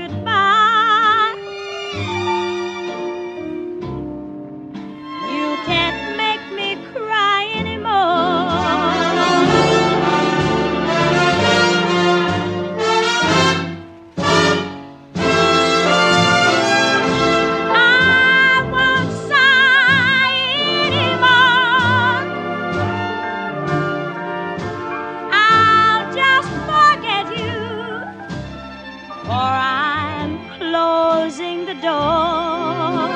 goodbye. You can't make me cry anymore. I won't sigh anymore. I'll just forget you, for I'm closing the door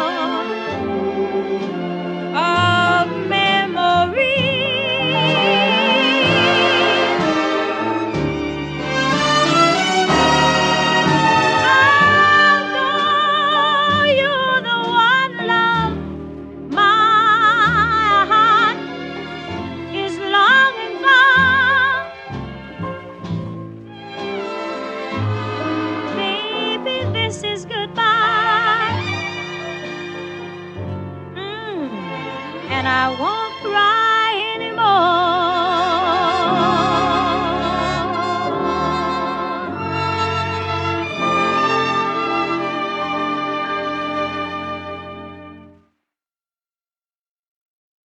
of memory. Although you're the one, love, my heart is longing for. Baby, this is goodbye. And I won't